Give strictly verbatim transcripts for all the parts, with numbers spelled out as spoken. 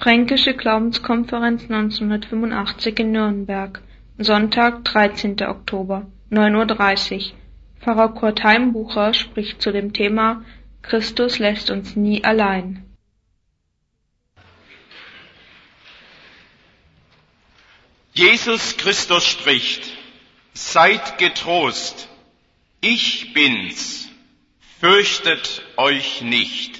Fränkische Glaubenskonferenz neunzehnhundertfünfundachtzig in Nürnberg, Sonntag, dreizehnter Oktober, neun Uhr dreißig. Pfarrer Kurt Heimbucher spricht zu dem Thema Christus lässt uns nie allein. Jesus Christus spricht: Seid getrost, ich bin's, fürchtet euch nicht.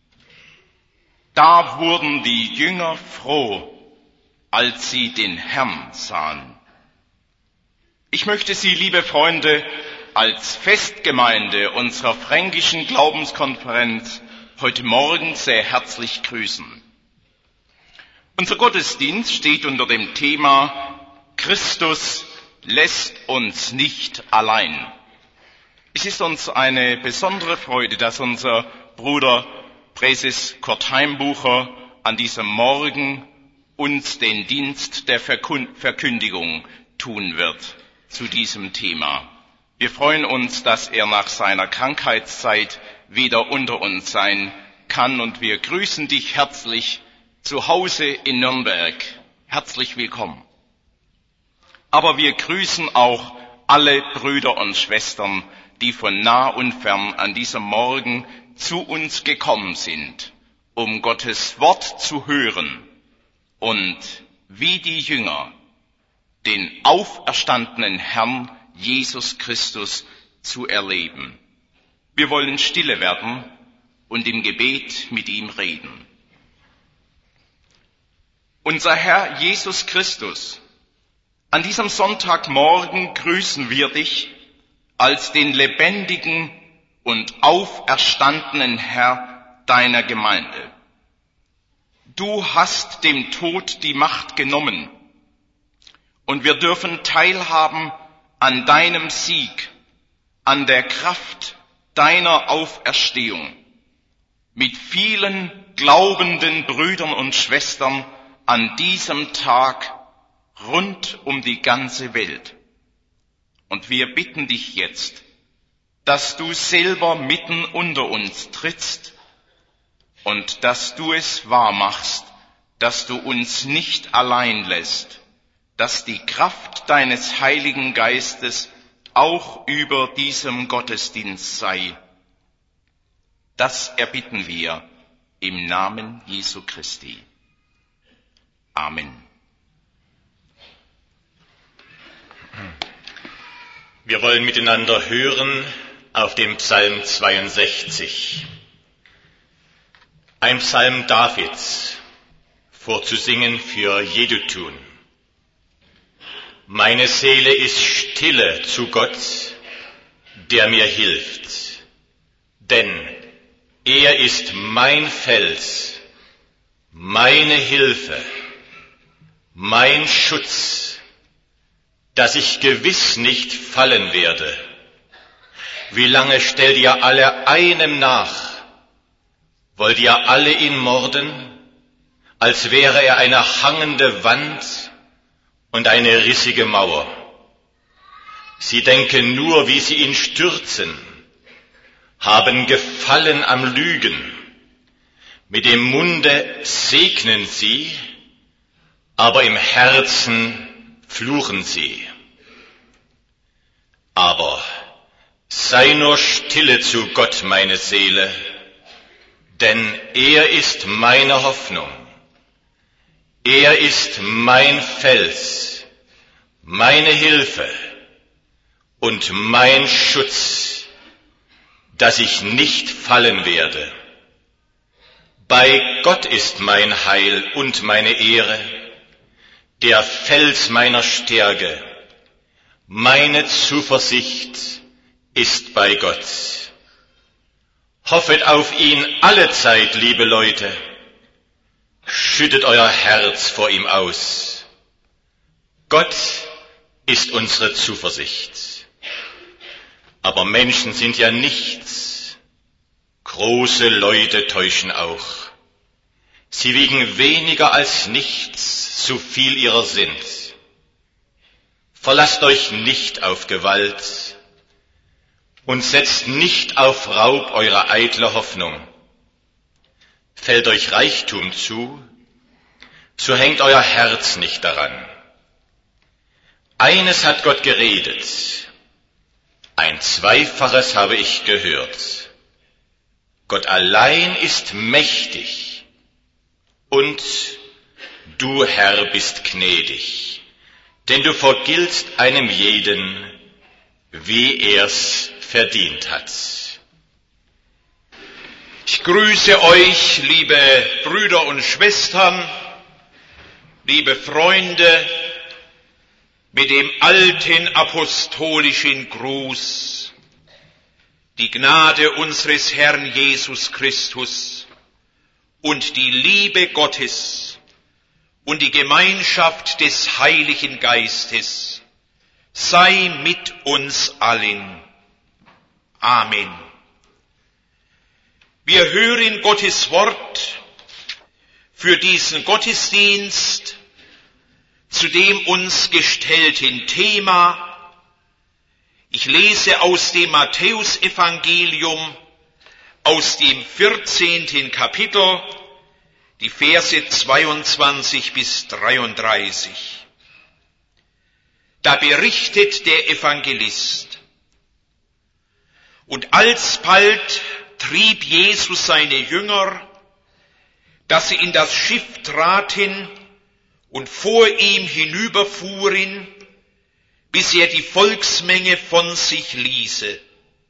Da wurden die Jünger froh, als sie den Herrn sahen. Ich möchte Sie, liebe Freunde, als Festgemeinde unserer fränkischen Glaubenskonferenz heute Morgen sehr herzlich grüßen. Unser Gottesdienst steht unter dem Thema Christus lässt uns nicht allein. Es ist uns eine besondere Freude, dass unser Bruder Präses Kurt Heimbucher an diesem Morgen uns den Dienst der Verkündigung tun wird zu diesem Thema. Wir freuen uns, dass er nach seiner Krankheitszeit wieder unter uns sein kann, und wir grüßen dich herzlich zu Hause in Nürnberg. Herzlich willkommen. Aber wir grüßen auch alle Brüder und Schwestern, die von nah und fern an diesem Morgen zu uns gekommen sind, um Gottes Wort zu hören und wie die Jünger den auferstandenen Herrn Jesus Christus zu erleben. Wir wollen stille werden und im Gebet mit ihm reden. Unser Herr Jesus Christus, an diesem Sonntagmorgen grüßen wir dich als den lebendigen und auferstandenen Herr deiner Gemeinde. Du hast dem Tod die Macht genommen, und wir dürfen teilhaben an deinem Sieg, an der Kraft deiner Auferstehung, mit vielen glaubenden Brüdern und Schwestern an diesem Tag rund um die ganze Welt. Und wir bitten dich jetzt, dass du selber mitten unter uns trittst und dass du es wahr machst, dass du uns nicht allein lässt, dass die Kraft deines Heiligen Geistes auch über diesem Gottesdienst sei. Das erbitten wir im Namen Jesu Christi. Amen. Wir wollen miteinander hören auf dem Psalm zweiundsechzig. Ein Psalm Davids, vorzusingen für Jedutun. Meine Seele ist stille zu Gott, der mir hilft. Denn er ist mein Fels, meine Hilfe, mein Schutz, dass ich gewiss nicht fallen werde. Wie lange stellt ihr alle einem nach? Wollt ihr alle ihn morden, als wäre er eine hangende Wand und eine rissige Mauer? Sie denken nur, wie sie ihn stürzen, haben Gefallen am Lügen. Mit dem Munde segnen sie, aber im Herzen fluchen sie. Aber sei nur stille zu Gott, meine Seele, denn er ist meine Hoffnung. Er ist mein Fels, meine Hilfe und mein Schutz, dass ich nicht fallen werde. Bei Gott ist mein Heil und meine Ehre, der Fels meiner Stärke. Meine Zuversicht ist bei Gott. Hoffet auf ihn alle Zeit, liebe Leute. Schüttet euer Herz vor ihm aus. Gott ist unsere Zuversicht. Aber Menschen sind ja nichts. Große Leute täuschen auch. Sie wiegen weniger als nichts, so viel ihrer sind. Verlasst euch nicht auf Gewalt und setzt nicht auf Raub eure eitle Hoffnung. Fällt euch Reichtum zu, so hängt euer Herz nicht daran. Eines hat Gott geredet, ein Zweifaches habe ich gehört. Gott allein ist mächtig und du, Herr, bist gnädig, denn du vergiltst einem jeden, wie er's verdient hat. Ich grüße euch, liebe Brüder und Schwestern, liebe Freunde, mit dem alten apostolischen Gruß. Die Gnade unseres Herrn Jesus Christus und die Liebe Gottes und die Gemeinschaft des Heiligen Geistes sei mit uns allen. Amen. Wir hören Gottes Wort für diesen Gottesdienst zu dem uns gestellten Thema. Ich lese aus dem Matthäusevangelium, aus dem vierzehnten Kapitel, die Verse zweiundzwanzig bis dreiunddreißig. Da berichtet der Evangelist: Und alsbald trieb Jesus seine Jünger, dass sie in das Schiff traten und vor ihm hinüberfuhren, bis er die Volksmenge von sich ließe.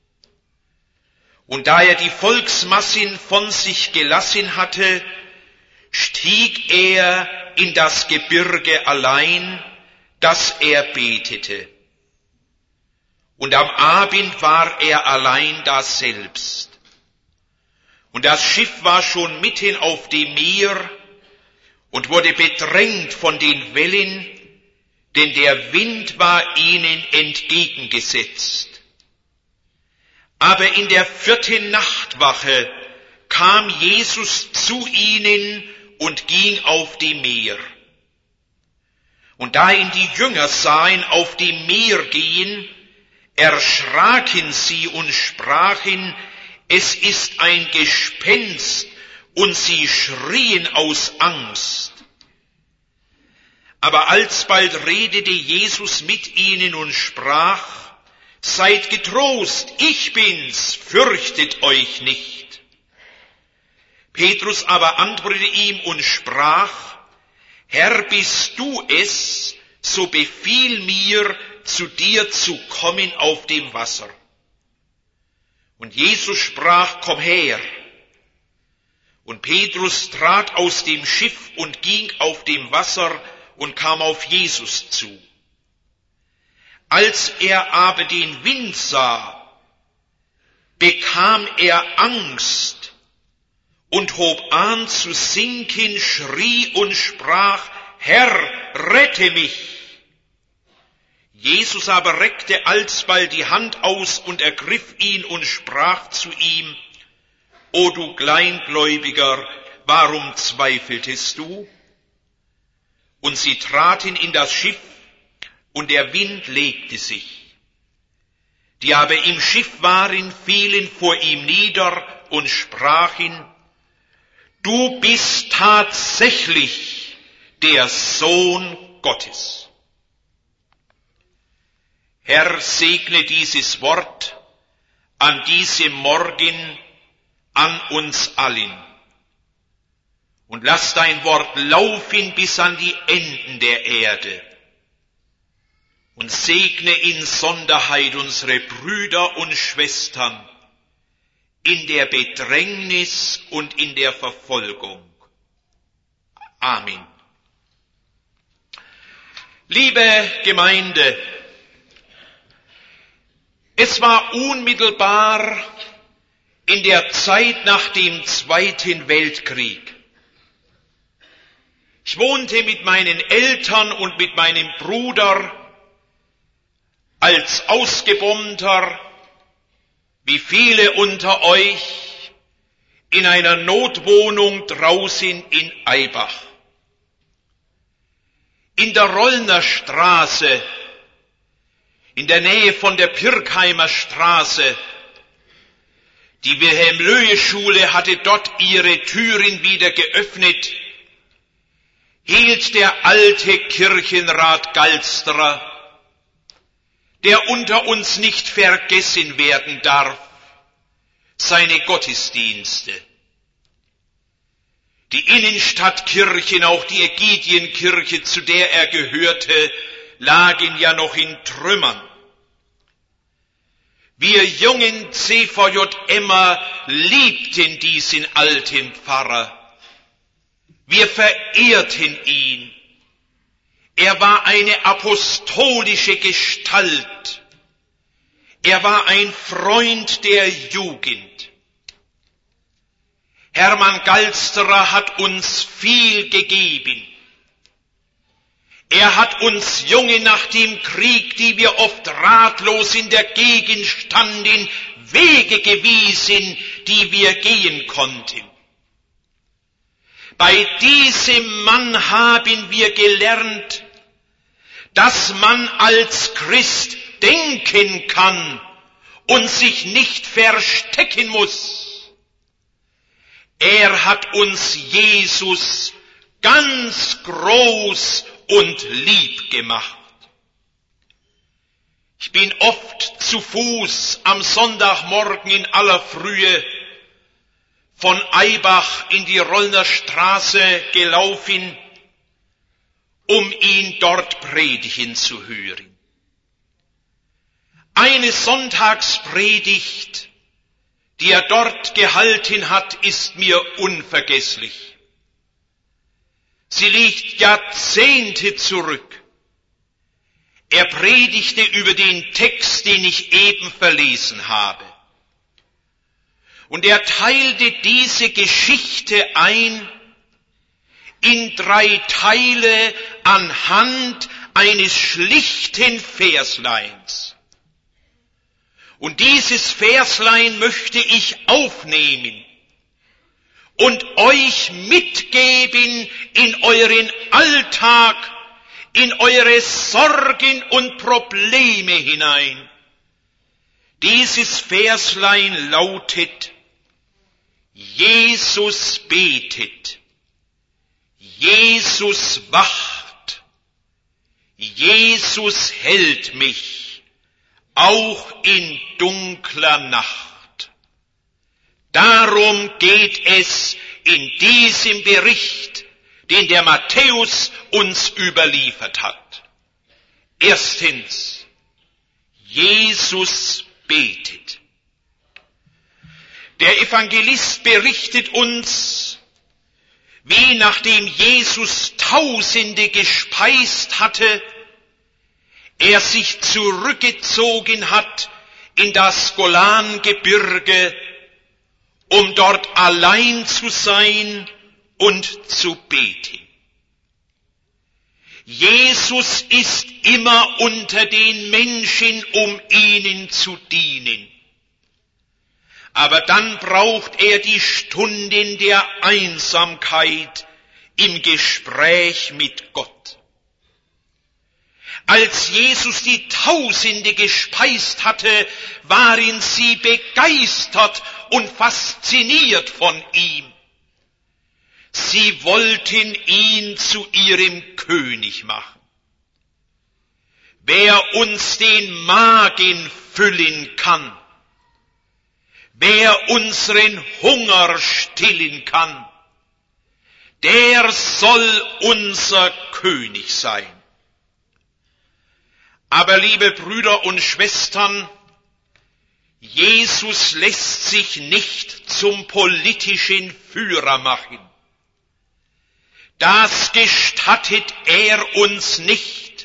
Und da er die Volksmassen von sich gelassen hatte, stieg er in das Gebirge allein, dass er betete. Und am Abend war er allein daselbst. Und das Schiff war schon mitten auf dem Meer und wurde bedrängt von den Wellen, denn der Wind war ihnen entgegengesetzt. Aber in der vierten Nachtwache kam Jesus zu ihnen und ging auf dem Meer. Und da ihn die Jünger sahen auf dem Meer gehen, erschraken sie und sprachen: Es ist ein Gespenst, und sie schrien aus Angst. Aber alsbald redete Jesus mit ihnen und sprach: Seid getrost, ich bin's, fürchtet euch nicht. Petrus aber antwortete ihm und sprach: Herr, bist du es, so befiehl mir, zu dir zu kommen auf dem Wasser. Und Jesus sprach: Komm her. Und Petrus trat aus dem Schiff und ging auf dem Wasser und kam auf Jesus zu. Als er aber den Wind sah, bekam er Angst und hob an zu sinken, schrie und sprach: Herr, rette mich. Jesus aber reckte alsbald die Hand aus und ergriff ihn und sprach zu ihm: O du Kleingläubiger, warum zweifeltest du? Und sie traten in das Schiff, und der Wind legte sich. Die aber im Schiff waren, fielen vor ihm nieder und sprachen: Du bist tatsächlich der Sohn Gottes. Herr, segne dieses Wort an diesem Morgen an uns allen. Und lass dein Wort laufen bis an die Enden der Erde. Und segne in Sonderheit unsere Brüder und Schwestern in der Bedrängnis und in der Verfolgung. Amen. Liebe Gemeinde, es war unmittelbar in der Zeit nach dem Zweiten Weltkrieg. Ich wohnte mit meinen Eltern und mit meinem Bruder als Ausgebombter, wie viele unter euch, in einer Notwohnung draußen in Eibach. In der Rollner Straße, in der Nähe von der Pirkheimer Straße, die Wilhelm-Löhe-Schule hatte dort ihre Türen wieder geöffnet, hielt der alte Kirchenrat Galstra, der unter uns nicht vergessen werden darf, seine Gottesdienste. Die Innenstadtkirchen, auch die Ägidienkirche, zu der er gehörte, lagen ja noch in Trümmern. Wir jungen C V J Emmer liebten diesen alten Pfarrer. Wir verehrten ihn. Er war eine apostolische Gestalt. Er war ein Freund der Jugend. Hermann Galstra hat uns viel gegeben. Er hat uns Junge nach dem Krieg, die wir oft ratlos in der Gegend standen, Wege gewiesen, die wir gehen konnten. Bei diesem Mann haben wir gelernt, dass man als Christ denken kann und sich nicht verstecken muss. Er hat uns Jesus ganz groß und lieb gemacht. Ich bin oft zu Fuß am Sonntagmorgen in aller Frühe von Eibach in die Rollner Straße gelaufen, um ihn dort predigen zu hören. Eine Sonntagspredigt, die er dort gehalten hat, ist mir unvergesslich. Sie liegt Jahrzehnte zurück. Er predigte über den Text, den ich eben verlesen habe. Und er teilte diese Geschichte ein in drei Teile anhand eines schlichten Versleins. Und dieses Verslein möchte ich aufnehmen und euch mitgeben in euren Alltag, in eure Sorgen und Probleme hinein. Dieses Verslein lautet: Jesus betet, Jesus wacht, Jesus hält mich, auch in dunkler Nacht. Darum geht es in diesem Bericht, den der Matthäus uns überliefert hat. Erstens, Jesus betet. Der Evangelist berichtet uns, wie nachdem Jesus Tausende gespeist hatte, er sich zurückgezogen hat in das Golangebirge, um dort allein zu sein und zu beten. Jesus ist immer unter den Menschen, um ihnen zu dienen. Aber dann braucht er die Stunden der Einsamkeit im Gespräch mit Gott. Als Jesus die Tausende gespeist hatte, waren sie begeistert und fasziniert von ihm. Sie wollten ihn zu ihrem König machen. Wer uns den Magen füllen kann, wer unseren Hunger stillen kann, der soll unser König sein. Aber liebe Brüder und Schwestern, Jesus lässt sich nicht zum politischen Führer machen. Das gestattet er uns nicht,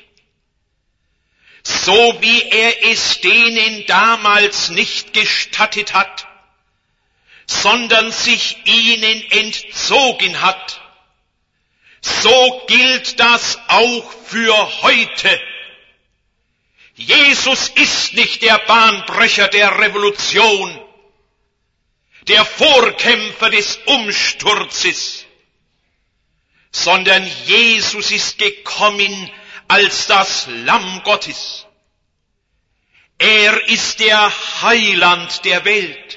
so wie er es denen damals nicht gestattet hat, sondern sich ihnen entzogen hat. So gilt das auch für heute. Jesus ist nicht der Bahnbrecher der Revolution, der Vorkämpfer des Umsturzes, sondern Jesus ist gekommen als das Lamm Gottes. Er ist der Heiland der Welt.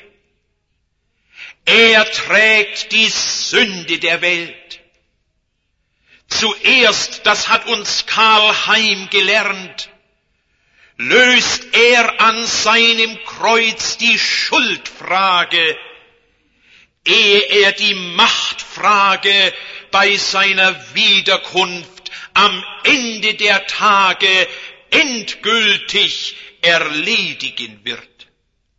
Er trägt die Sünde der Welt. Zuerst, das hat uns Karl Heim gelernt, löst er an seinem Kreuz die Schuldfrage, ehe er die Machtfrage bei seiner Wiederkunft am Ende der Tage endgültig erledigen wird.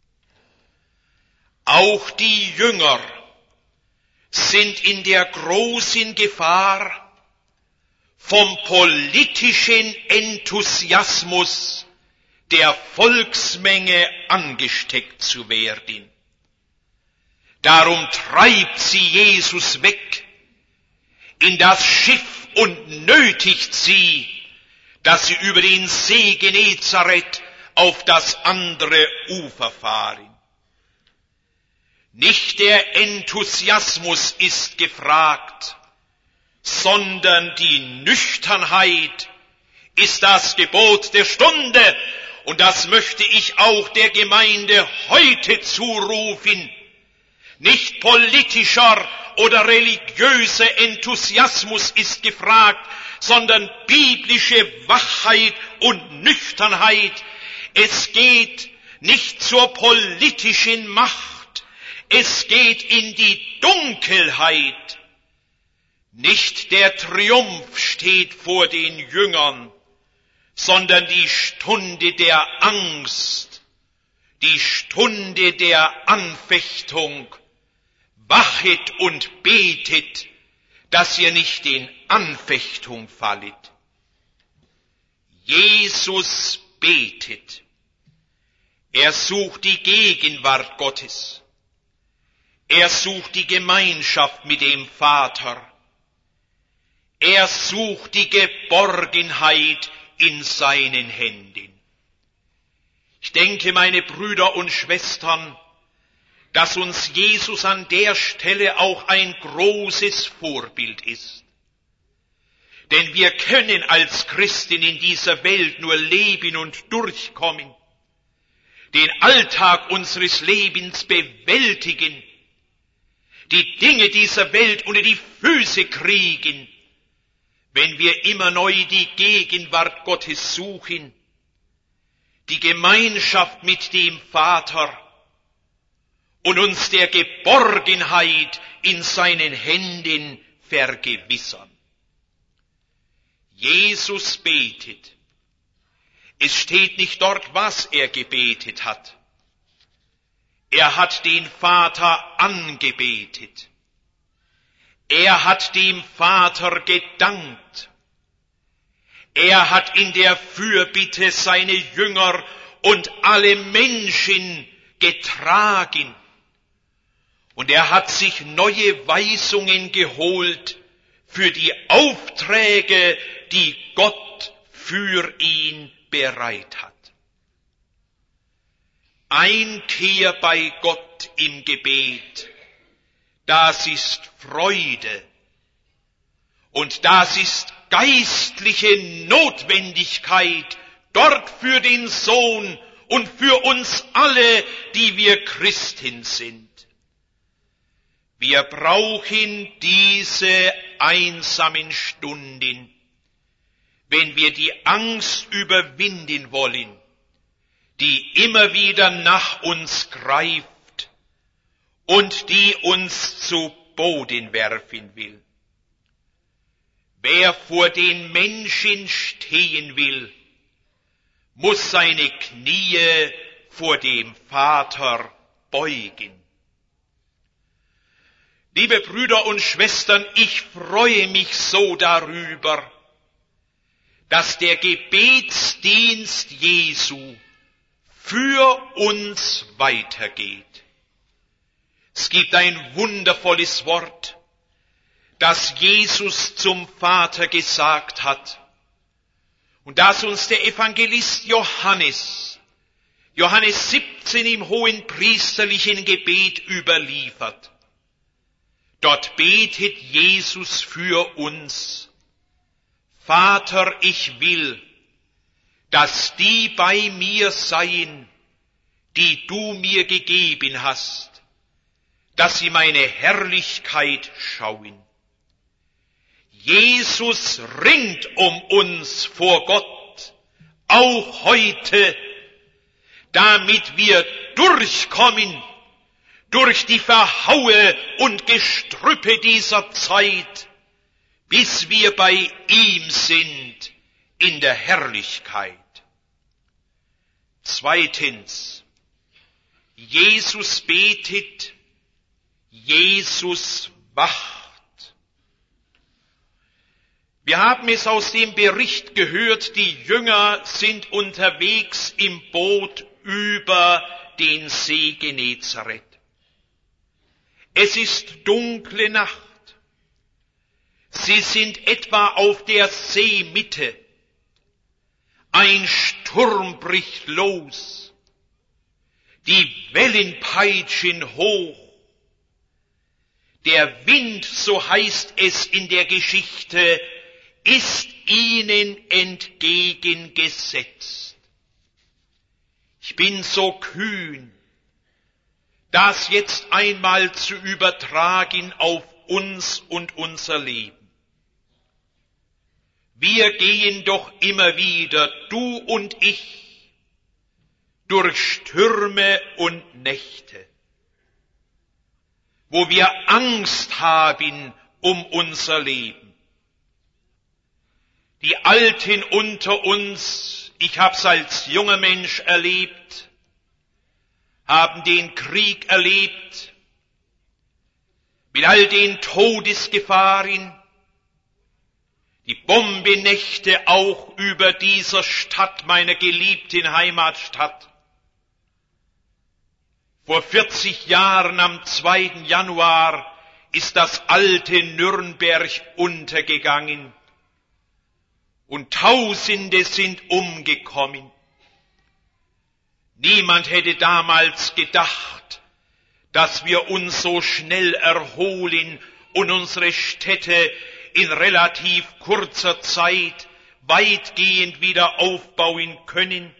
Auch die Jünger sind in der großen Gefahr, vom politischen Enthusiasmus der Volksmenge angesteckt zu werden. Darum treibt sie Jesus weg in das Schiff und nötigt sie, dass sie über den See Genezareth auf das andere Ufer fahren. Nicht der Enthusiasmus ist gefragt, sondern die Nüchternheit ist das Gebot der Stunde, und das möchte ich auch der Gemeinde heute zurufen. Nicht politischer oder religiöser Enthusiasmus ist gefragt, sondern biblische Wachheit und Nüchternheit. Es geht nicht zur politischen Macht, es geht in die Dunkelheit. Nicht der Triumph steht vor den Jüngern, sondern die Stunde der Angst, die Stunde der Anfechtung. Wachet und betet, dass ihr nicht in Anfechtung fallet. Jesus betet. Er sucht die Gegenwart Gottes. Er sucht die Gemeinschaft mit dem Vater. Er sucht die Geborgenheit in seinen Händen. Ich denke, meine Brüder und Schwestern, dass uns Jesus an der Stelle auch ein großes Vorbild ist. Denn wir können als Christen in dieser Welt nur leben und durchkommen, den Alltag unseres Lebens bewältigen, die Dinge dieser Welt unter die Füße kriegen, wenn wir immer neu die Gegenwart Gottes suchen, die Gemeinschaft mit dem Vater und uns der Geborgenheit in seinen Händen vergewissern. Jesus betet. Es steht nicht dort, was er gebetet hat. Er hat den Vater angebetet. Er hat dem Vater gedankt. Er hat in der Fürbitte seine Jünger und alle Menschen getragen. Und er hat sich neue Weisungen geholt für die Aufträge, die Gott für ihn bereit hat. Einkehr bei Gott im Gebet, das ist Freude und das ist geistliche Notwendigkeit dort für den Sohn und für uns alle, die wir Christen sind. Wir brauchen diese einsamen Stunden, wenn wir die Angst überwinden wollen, die immer wieder nach uns greift und die uns zu Boden werfen will. Wer vor den Menschen stehen will, muss seine Knie vor dem Vater beugen. Liebe Brüder und Schwestern, ich freue mich so darüber, dass der Gebetsdienst Jesu für uns weitergeht. Es gibt ein wundervolles Wort, das Jesus zum Vater gesagt hat und das uns der Evangelist Johannes, Johannes siebzehn im hohen priesterlichen Gebet überliefert. Dort betet Jesus für uns: Vater, ich will, dass die bei mir seien, die du mir gegeben hast, dass sie meine Herrlichkeit schauen. Jesus ringt um uns vor Gott, auch heute, damit wir durchkommen durch die Verhaue und Gestrüppe dieser Zeit, bis wir bei ihm sind in der Herrlichkeit. Zweitens, Jesus betet, Jesus wacht. Wir haben es aus dem Bericht gehört, die Jünger sind unterwegs im Boot über den See Genezareth. Es ist dunkle Nacht. Sie sind etwa auf der Seemitte. Ein Sturm bricht los. Die Wellen peitschen hoch. Der Wind, so heißt es in der Geschichte, ist ihnen entgegengesetzt. Ich bin so kühn, das jetzt einmal zu übertragen auf uns und unser Leben. Wir gehen doch immer wieder, du und ich, durch Stürme und Nächte, wo wir Angst haben um unser Leben. Die Alten unter uns, ich hab's als junger Mensch erlebt, haben den Krieg erlebt, mit all den Todesgefahren, die Bombenächte auch über dieser Stadt, meiner geliebten Heimatstadt. Vor vierzig Jahren am zweiten Januar ist das alte Nürnberg untergegangen und Tausende sind umgekommen. Niemand hätte damals gedacht, dass wir uns so schnell erholen und unsere Städte in relativ kurzer Zeit weitgehend wieder aufbauen können.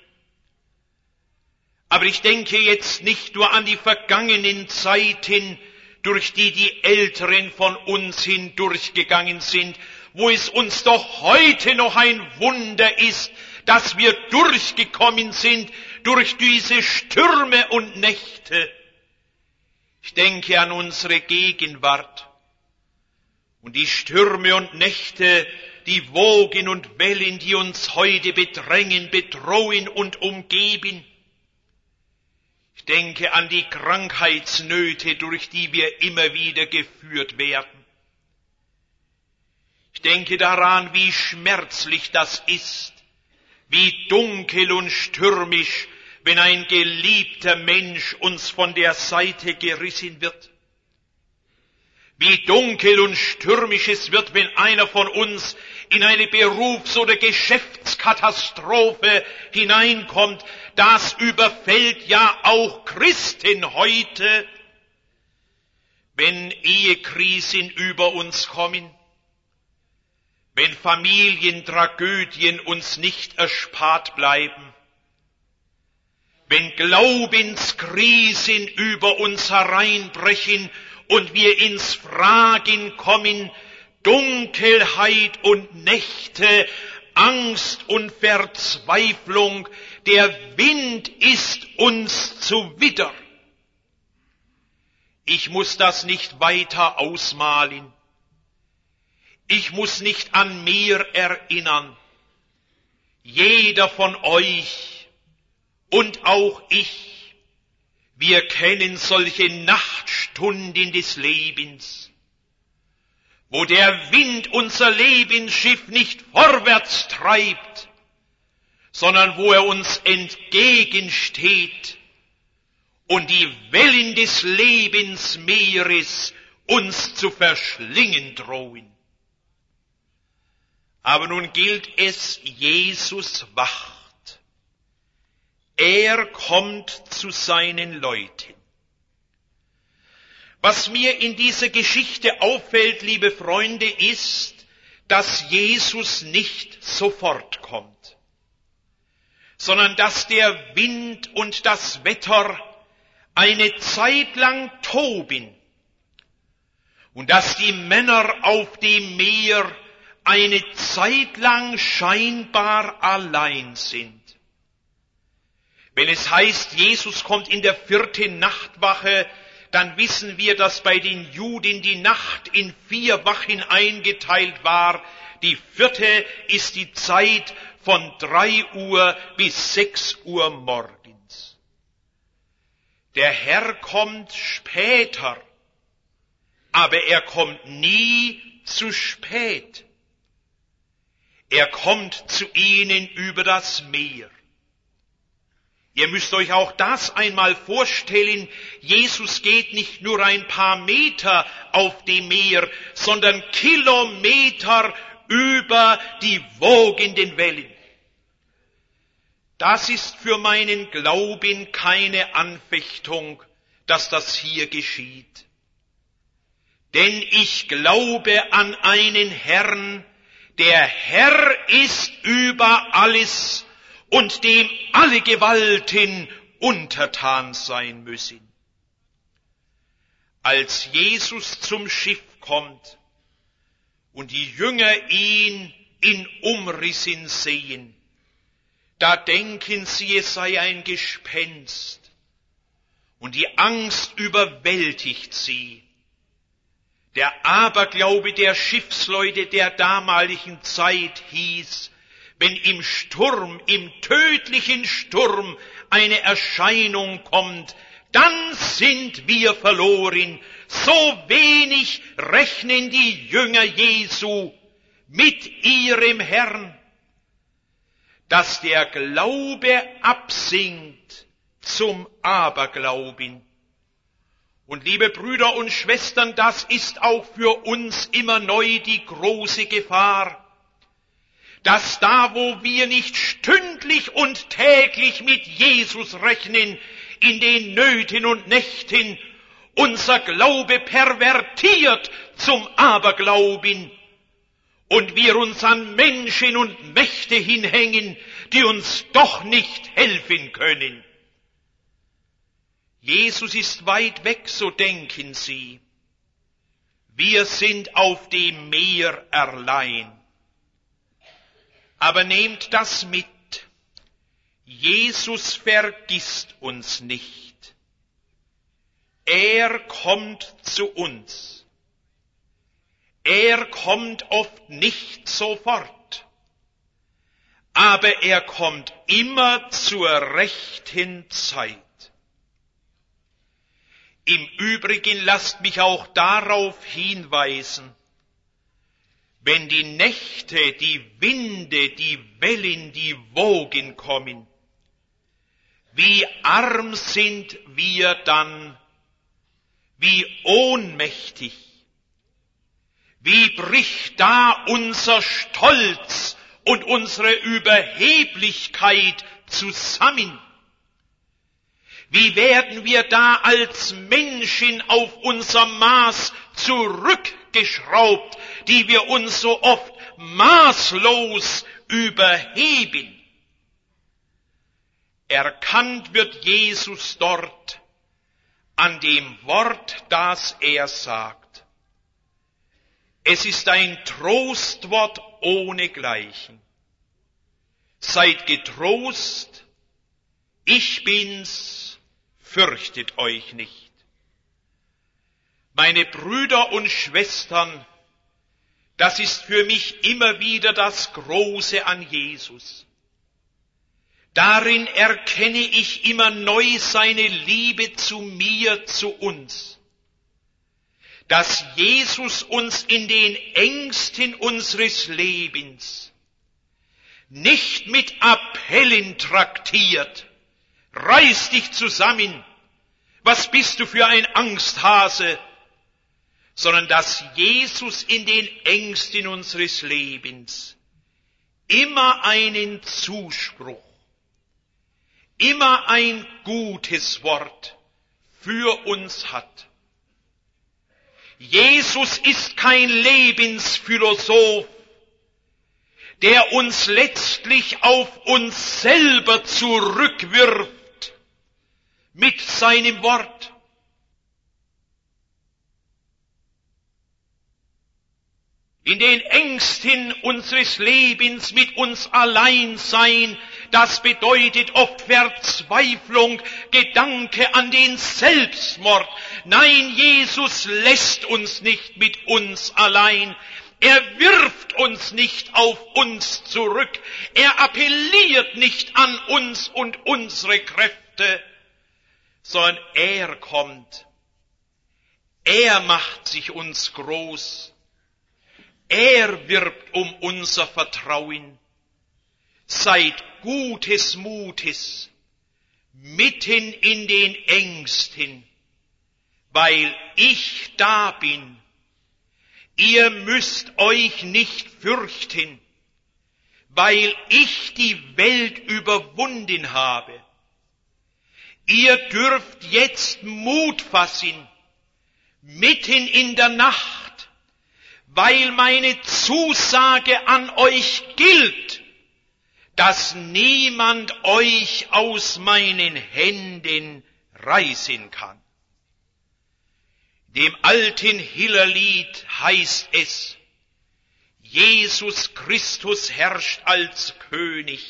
Aber ich denke jetzt nicht nur an die vergangenen Zeiten, durch die die Älteren von uns hindurchgegangen sind, wo es uns doch heute noch ein Wunder ist, dass wir durchgekommen sind durch diese Stürme und Nächte. Ich denke an unsere Gegenwart und die Stürme und Nächte, die Wogen und Wellen, die uns heute bedrängen, bedrohen und umgeben. Ich denke an die Krankheitsnöte, durch die wir immer wieder geführt werden. Ich denke daran, wie schmerzlich das ist, wie dunkel und stürmisch, wenn ein geliebter Mensch uns von der Seite gerissen wird. Wie dunkel und stürmisch es wird, wenn einer von uns in eine Berufs- oder Geschäftskatastrophe hineinkommt. Das überfällt ja auch Christen heute, wenn Ehekrisen über uns kommen, wenn Familientragödien uns nicht erspart bleiben, wenn Glaubenskrisen über uns hereinbrechen und wir ins Fragen kommen, Dunkelheit und Nächte, Angst und Verzweiflung, der Wind ist uns zuwider. Ich muss das nicht weiter ausmalen. Ich muss nicht an mir erinnern. Jeder von euch und auch ich, wir kennen solche Nachtstunden des Lebens, wo der Wind unser Lebensschiff nicht vorwärts treibt, sondern wo er uns entgegensteht und die Wellen des Lebensmeeres uns zu verschlingen drohen. Aber nun gilt es, Jesus wacht. Er kommt zu seinen Leuten. Was mir in dieser Geschichte auffällt, liebe Freunde, ist, dass Jesus nicht sofort kommt, sondern dass der Wind und das Wetter eine Zeit lang toben und dass die Männer auf dem Meer eine Zeit lang scheinbar allein sind. Wenn es heißt, Jesus kommt in der vierten Nachtwache, dann wissen wir, dass bei den Juden die Nacht in vier Wachen eingeteilt war. Die vierte ist die Zeit von drei Uhr bis sechs Uhr morgens. Der Herr kommt später, aber er kommt nie zu spät. Er kommt zu ihnen über das Meer. Ihr müsst euch auch das einmal vorstellen, Jesus geht nicht nur ein paar Meter auf dem Meer, sondern Kilometer über die wogenden Wellen. Das ist für meinen Glauben keine Anfechtung, dass das hier geschieht. Denn ich glaube an einen Herrn, der Herr ist über alles und dem alle Gewalten untertan sein müssen. Als Jesus zum Schiff kommt und die Jünger ihn in Umrissen sehen, da denken sie, es sei ein Gespenst, und die Angst überwältigt sie. Der Aberglaube der Schiffsleute der damaligen Zeit hieß, wenn im Sturm, im tödlichen Sturm eine Erscheinung kommt, dann sind wir verloren. So wenig rechnen die Jünger Jesu mit ihrem Herrn, dass der Glaube absinkt zum Aberglauben. Und liebe Brüder und Schwestern, das ist auch für uns immer neu die große Gefahr, dass da, wo wir nicht stündlich und täglich mit Jesus rechnen, in den Nöten und Nächten, unser Glaube pervertiert zum Aberglauben und wir uns an Menschen und Mächte hinhängen, die uns doch nicht helfen können. Jesus ist weit weg, so denken sie. Wir sind auf dem Meer allein. Aber nehmt das mit. Jesus vergisst uns nicht. Er kommt zu uns. Er kommt oft nicht sofort, aber er kommt immer zur rechten Zeit. Im Übrigen lasst mich auch darauf hinweisen, wenn die Nächte, die Winde, die Wellen, die Wogen kommen, wie arm sind wir dann, wie ohnmächtig, wie bricht da unser Stolz und unsere Überheblichkeit zusammen. Wie werden wir da als Menschen auf unser Maß zurückgeschraubt, die wir uns so oft maßlos überheben. Erkannt wird Jesus dort an dem Wort, das er sagt. Es ist ein Trostwort ohnegleichen. Seid getrost, ich bin's, fürchtet euch nicht. Meine Brüder und Schwestern, das ist für mich immer wieder das Große an Jesus. Darin erkenne ich immer neu seine Liebe zu mir, zu uns. Dass Jesus uns in den Ängsten unseres Lebens nicht mit Appellen traktiert, reiß dich zusammen, was bist du für ein Angsthase, sondern dass Jesus in den Ängsten unseres Lebens immer einen Zuspruch, immer ein gutes Wort für uns hat. Jesus ist kein Lebensphilosoph, der uns letztlich auf uns selber zurückwirft mit seinem Wort. in den Ängsten unseres Lebens mit uns allein sein, das bedeutet oft Verzweiflung, Gedanke an den Selbstmord. Nein, Jesus lässt uns nicht mit uns allein. Er wirft uns nicht auf uns zurück. Er appelliert nicht an uns und unsere Kräfte, sondern er kommt. Er macht sich uns groß. Er wirbt um unser Vertrauen. Seid gutes Mutes, mitten in den Ängsten, weil ich da bin. Ihr müsst euch nicht fürchten, weil ich die Welt überwunden habe. Ihr dürft jetzt Mut fassen, mitten in der Nacht, weil meine Zusage an euch gilt, dass niemand euch aus meinen Händen reißen kann. Dem alten Hillerlied heißt es, Jesus Christus herrscht als König.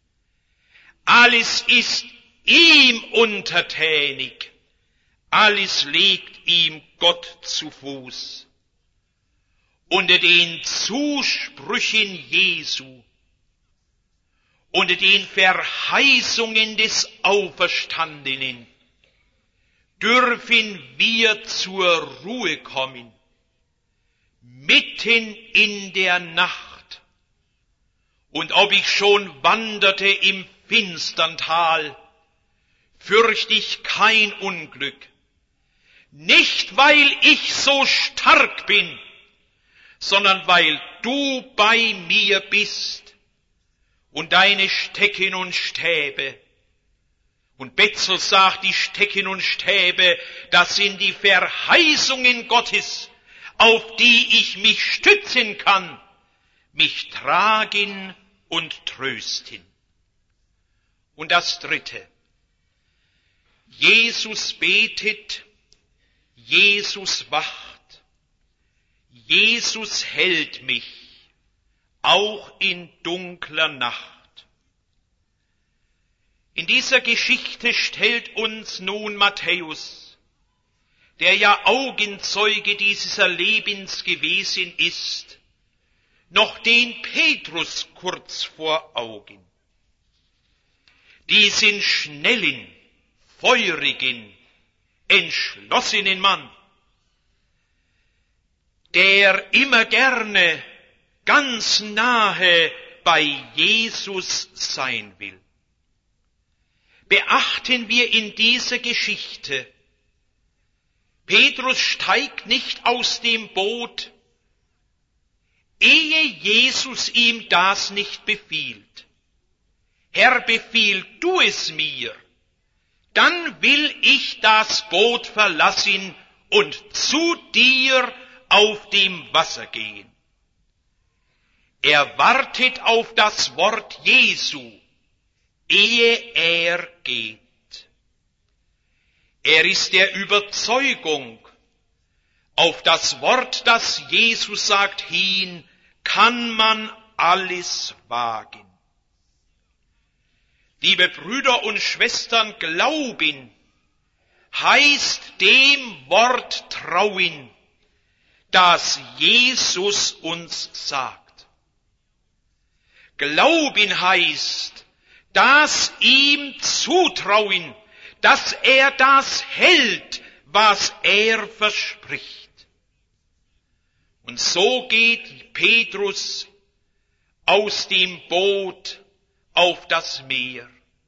Alles ist ihm untertänig, alles legt ihm Gott zu Fuß. Unter den Zusprüchen Jesu, unter den Verheißungen des Auferstandenen, dürfen wir zur Ruhe kommen, mitten in der Nacht. Und ob ich schon wanderte im finstern Tal, fürchte ich kein Unglück, nicht weil ich so stark bin, sondern weil du bei mir bist und deine Stecken und Stäbe. Und Betzel sagt, die Stecken und Stäbe, das sind die Verheißungen Gottes, auf die ich mich stützen kann, mich tragen und trösten. Und das Dritte. Jesus betet, Jesus wacht, Jesus hält mich, auch in dunkler Nacht. In dieser Geschichte stellt uns nun Matthäus, der ja Augenzeuge dieses Erlebens gewesen ist, noch den Petrus kurz vor Augen. Diesen schnellen, feurigen, entschlossenen Mann, der immer gerne ganz nahe bei Jesus sein will. Beachten wir in dieser Geschichte, Petrus steigt nicht aus dem Boot, ehe Jesus ihm das nicht befiehlt. Herr, befiehl du es mir, dann will ich das Boot verlassen und zu dir auf dem Wasser gehen. Er wartet auf das Wort Jesu, ehe er geht. Er ist der Überzeugung, auf das Wort, das Jesus sagt, hin, kann man alles wagen. Liebe Brüder und Schwestern, Glauben heißt dem Wort trauen, das Jesus uns sagt. Glauben heißt, das ihm zutrauen, dass er das hält, was er verspricht. Und so geht Petrus aus dem Boot auf das Meer.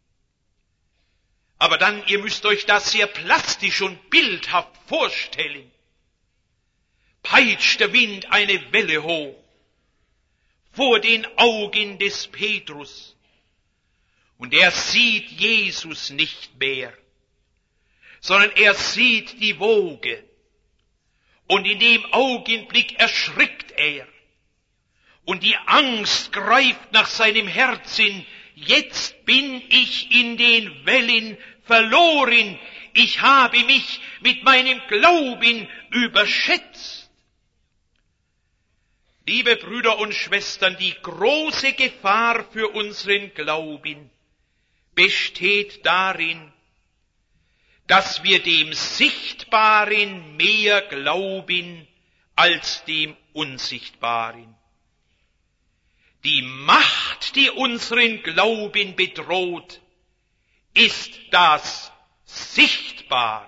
Aber dann, ihr müsst euch das sehr plastisch und bildhaft vorstellen, peitscht der Wind eine Welle hoch vor den Augen des Petrus. Und er sieht Jesus nicht mehr, sondern er sieht die Woge. Und in dem Augenblick erschrickt er. Und die Angst greift nach seinem Herzen. Jetzt bin ich in den Wellen verloren. Ich habe mich mit meinem Glauben überschätzt. Liebe Brüder und Schwestern, die große Gefahr für unseren Glauben besteht darin, dass wir dem Sichtbaren mehr glauben als dem Unsichtbaren. Die Macht, die unseren Glauben bedroht, ist das Sichtbare.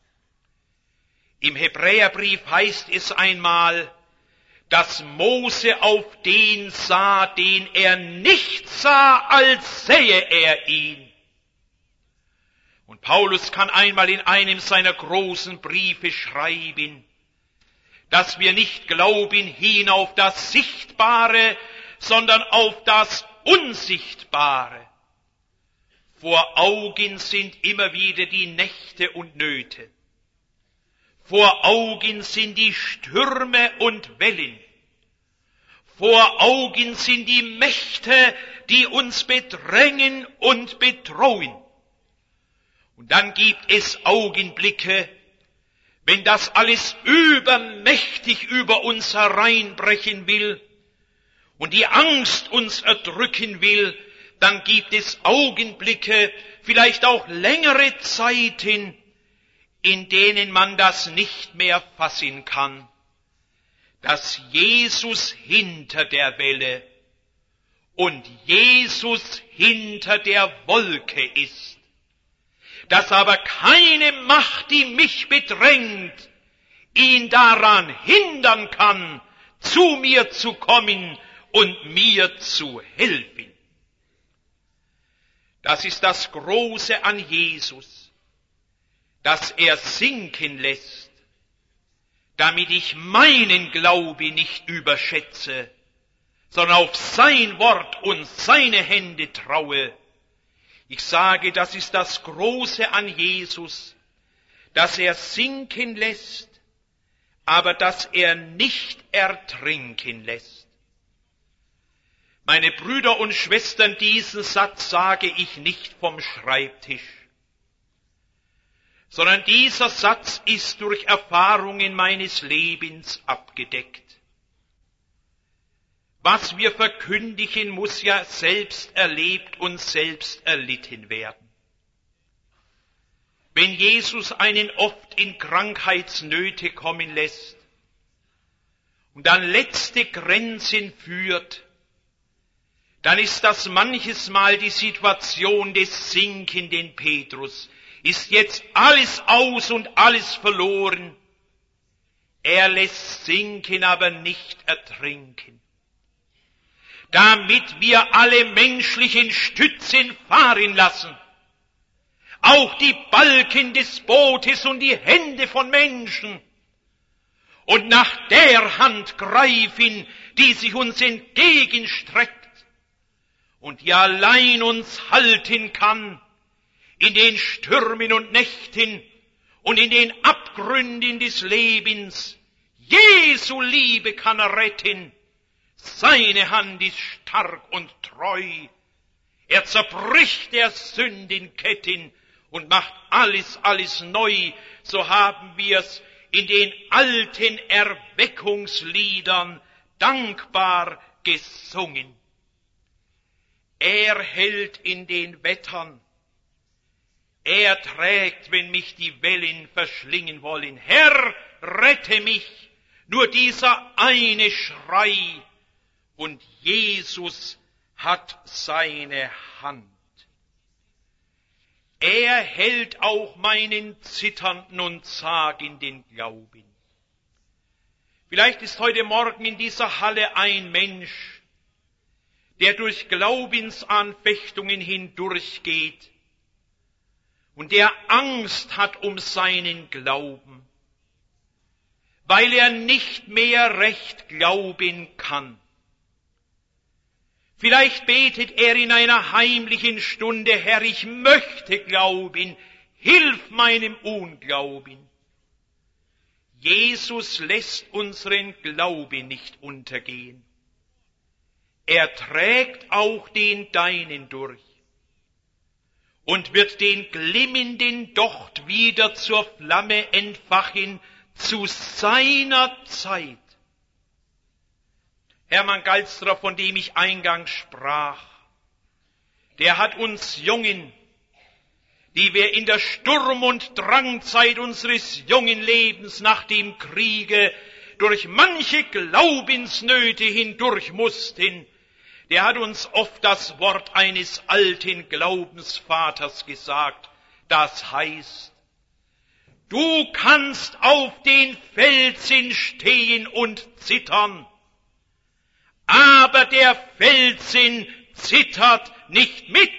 Im Hebräerbrief heißt es einmal, dass Mose auf den sah, den er nicht sah, als sähe er ihn. Und Paulus kann einmal in einem seiner großen Briefe schreiben, dass wir nicht glauben hin auf das Sichtbare, sondern auf das Unsichtbare. Vor Augen sind immer wieder die Nächte und Nöte. Vor Augen sind die Stürme und Wellen. Vor Augen sind die Mächte, die uns bedrängen und bedrohen. Und dann gibt es Augenblicke, wenn das alles übermächtig über uns hereinbrechen will und die Angst uns erdrücken will, dann gibt es Augenblicke, vielleicht auch längere Zeiten, in denen man das nicht mehr fassen kann, dass Jesus hinter der Welle und Jesus hinter der Wolke ist, dass aber keine Macht, die mich bedrängt, ihn daran hindern kann, zu mir zu kommen und mir zu helfen. Das ist das Große an Jesus, dass er sinken lässt, damit ich meinen Glauben nicht überschätze, sondern auf sein Wort und seine Hände traue. Ich sage, das ist das Große an Jesus, dass er sinken lässt, aber dass er nicht ertrinken lässt. Meine Brüder und Schwestern, diesen Satz sage ich nicht vom Schreibtisch, sondern dieser Satz ist durch Erfahrungen meines Lebens abgedeckt. Was wir verkündigen, muss ja selbst erlebt und selbst erlitten werden. Wenn Jesus einen oft in Krankheitsnöte kommen lässt und an letzte Grenzen führt, dann ist das manches Mal die Situation des sinkenden Petrus. Ist jetzt alles aus und alles verloren? Er lässt sinken, aber nicht ertrinken. Damit wir alle menschlichen Stützen fahren lassen, auch die Balken des Bootes und die Hände von Menschen, und nach der Hand greifen, die sich uns entgegenstreckt und die allein uns halten kann in den Stürmen und Nächten und in den Abgründen des Lebens. Jesu Liebe kann retten. Seine Hand ist stark und treu. Er zerbricht der Sünden Ketten und macht alles, alles neu. So haben wir's in den alten Erweckungsliedern dankbar gesungen. Er hält in den Wettern. Er trägt, wenn mich die Wellen verschlingen wollen. Herr, rette mich! Nur dieser eine Schrei. Und Jesus hat seine Hand. Er hält auch meinen zitternden und zagenden Glauben. Vielleicht ist heute Morgen in dieser Halle ein Mensch, der durch Glaubensanfechtungen hindurchgeht und der Angst hat um seinen Glauben, weil er nicht mehr recht glauben kann. Vielleicht betet er in einer heimlichen Stunde, Herr, ich möchte glauben, hilf meinem Unglauben. Jesus lässt unseren Glauben nicht untergehen. Er trägt auch den deinen durch und wird den glimmenden Docht wieder zur Flamme entfachen zu seiner Zeit. Hermann Galstra, von dem ich eingangs sprach, der hat uns Jungen, die wir in der Sturm- und Drangzeit unseres jungen Lebens nach dem Kriege durch manche Glaubensnöte hindurch mussten, der hat uns oft das Wort eines alten Glaubensvaters gesagt, das heißt, du kannst auf den Felsen stehen und zittern, aber der Felsen zittert nicht mit.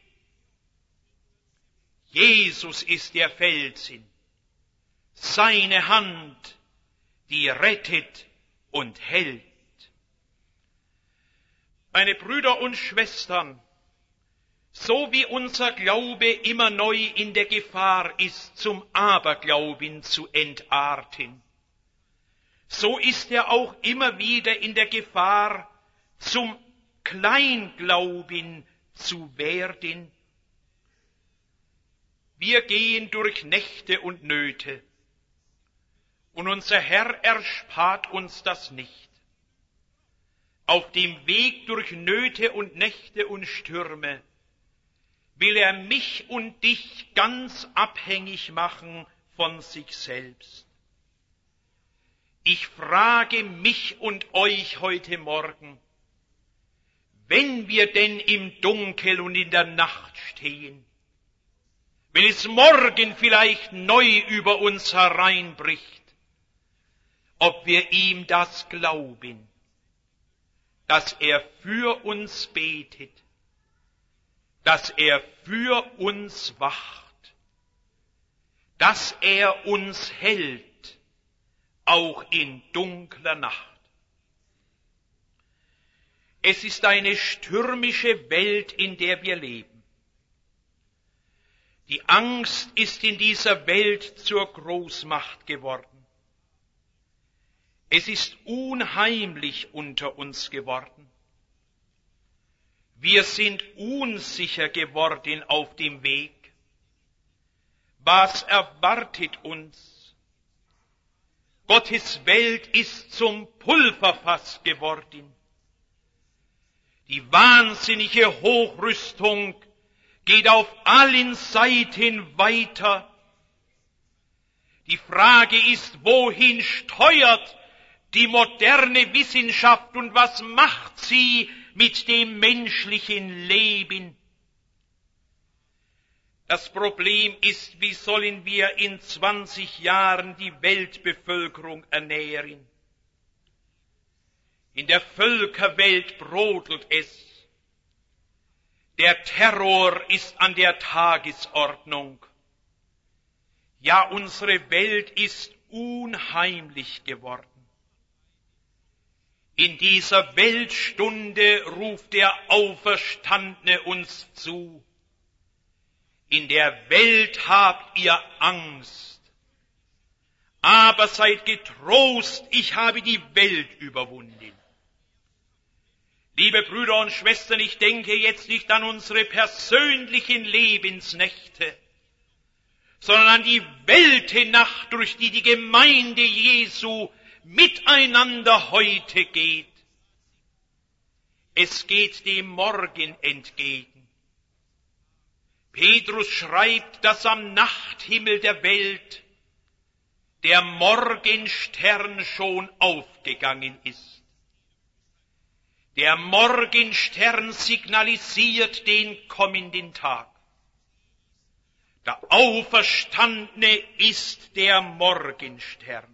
Jesus ist der Felsen, seine Hand, die rettet und hält. Meine Brüder und Schwestern, so wie unser Glaube immer neu in der Gefahr ist, zum Aberglauben zu entarten, so ist er auch immer wieder in der Gefahr, zum Kleinglauben zu werden. Wir gehen durch Nächte und Nöte, und unser Herr erspart uns das nicht. Auf dem Weg durch Nöte und Nächte und Stürme will er mich und dich ganz abhängig machen von sich selbst. Ich frage mich und euch heute Morgen, wenn wir denn im Dunkel und in der Nacht stehen, wenn es morgen vielleicht neu über uns hereinbricht, ob wir ihm das glauben, dass er für uns betet, dass er für uns wacht, dass er uns hält, auch in dunkler Nacht. Es ist eine stürmische Welt, in der wir leben. Die Angst ist in dieser Welt zur Großmacht geworden. Es ist unheimlich unter uns geworden. Wir sind unsicher geworden auf dem Weg. Was erwartet uns? Gottes Welt ist zum Pulverfass geworden. Die wahnsinnige Hochrüstung geht auf allen Seiten weiter. Die Frage ist, wohin steuert die moderne Wissenschaft und was macht sie mit dem menschlichen Leben? Das Problem ist, wie sollen wir in zwanzig Jahren die Weltbevölkerung ernähren? In der Völkerwelt brodelt es. Der Terror ist an der Tagesordnung. Ja, unsere Welt ist unheimlich geworden. In dieser Weltstunde ruft der Auferstandene uns zu. In der Welt habt ihr Angst, aber seid getrost, ich habe die Welt überwunden. Liebe Brüder und Schwestern, ich denke jetzt nicht an unsere persönlichen Lebensnächte, sondern an die Weltenacht, durch die die Gemeinde Jesu miteinander heute geht. Es geht dem Morgen entgegen. Petrus schreibt, dass am Nachthimmel der Welt der Morgenstern schon aufgegangen ist. Der Morgenstern signalisiert den kommenden Tag. Der Auferstandene ist der Morgenstern.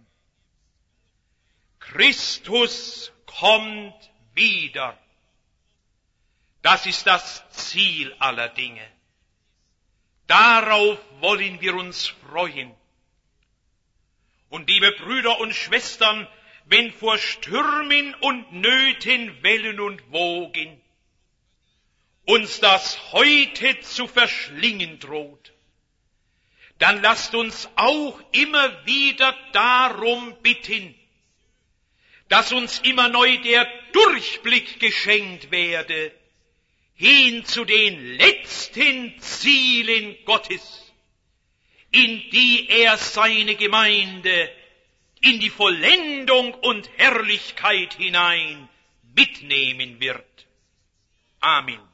Christus kommt wieder. Das ist das Ziel aller Dinge. Darauf wollen wir uns freuen. Und liebe Brüder und Schwestern, wenn vor Stürmen und Nöten, Wellen und Wogen uns das heute zu verschlingen droht, dann lasst uns auch immer wieder darum bitten, dass uns immer neu der Durchblick geschenkt werde, hin zu den letzten Zielen Gottes, in die er seine Gemeinde in die Vollendung und Herrlichkeit hinein mitnehmen wird. Amen.